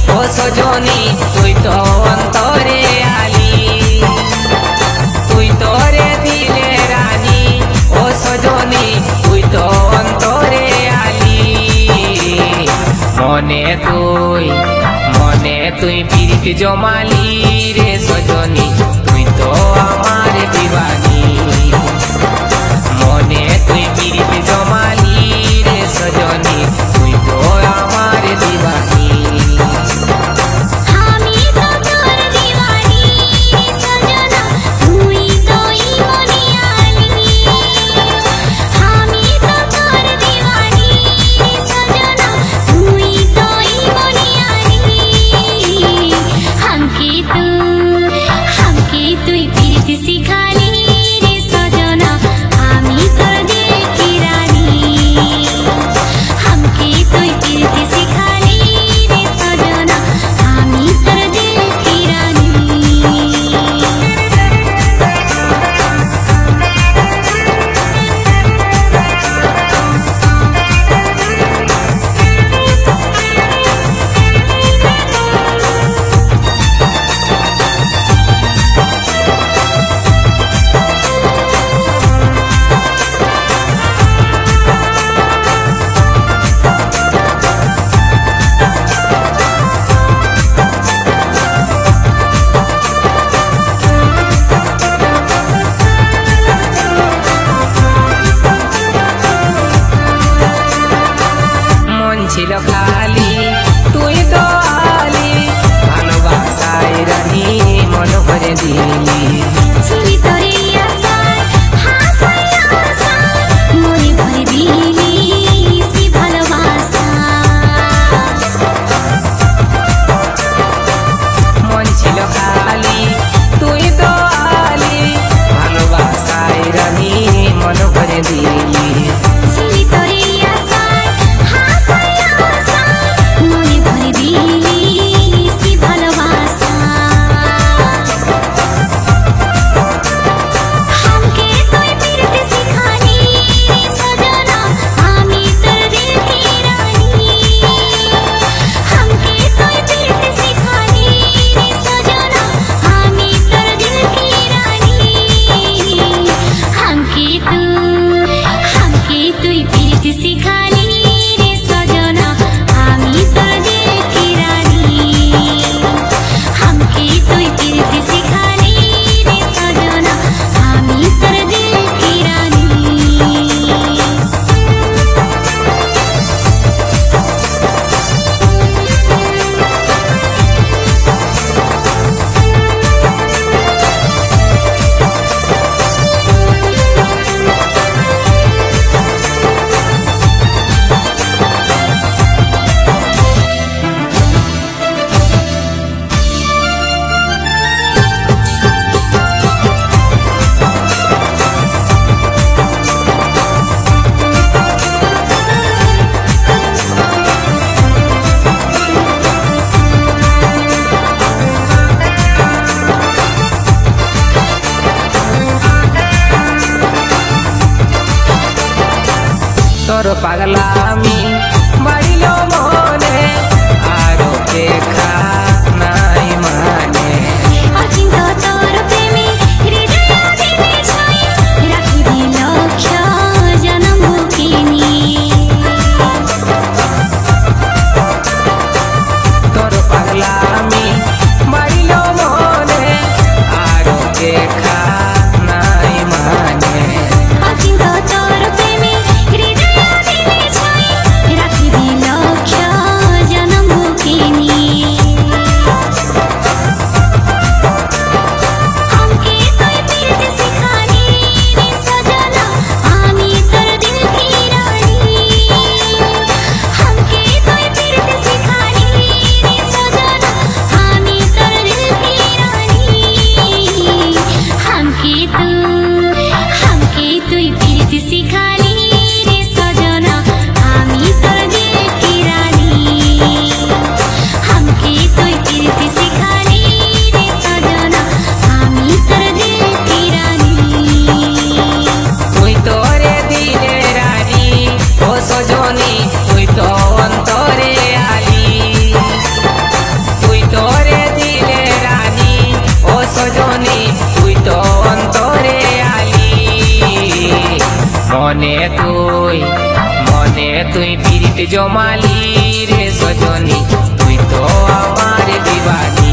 ओ सजनी तुई तो अंतरे आली तुई तो रे दिले रानी ओ सजनी तुई तो अंतरे आली मने तुई पीरित जमाली रे सजनी तुई तो आमार दीवानी मने तुई पीरित जमाली रे सजनी तुई तो आमार दीवानी ছিল খালি তুই তো আলি ভালোবাসায় রানী মন ভরে দিলি ছিলি তোরে আশায় হাসায় আশায় মনে ভরে দিলি সে ভালোবাসা মন ছিল খালি তুই তো আলি ভালোবাসায় রানী মন ভরে দিলি ছিলি তোরে আশায় হাসায় আশায় মনে ভরে দিলি সে ভালোবাসা हमके तुई पीरत सिखानी सजना हामी तोर दिल की रानी हमके तुई पीरत सिखानी सजना हामी तोर दिल की रानी हमके तुई पीरत सिखानी सजना हामी तोर दिल की रानी हमके तुई पीरत सिखानी सजना हामी तोर दिल की रानी তোর পাগলামি বাড়িল মনে আরো দেখা নাই মানে अचिन्ता तोर प्रेमे हृदय दिने छाई राखिबे लक्ष्य जनम किनी তোর পাগলামি বাড়িল মনে আরো দেখা নাই মানে अचिन्ता तोर प्रेमे हृदय दिने छाई তুই পিরিত জমালি রে সজনী তুই তো আমার দিবানি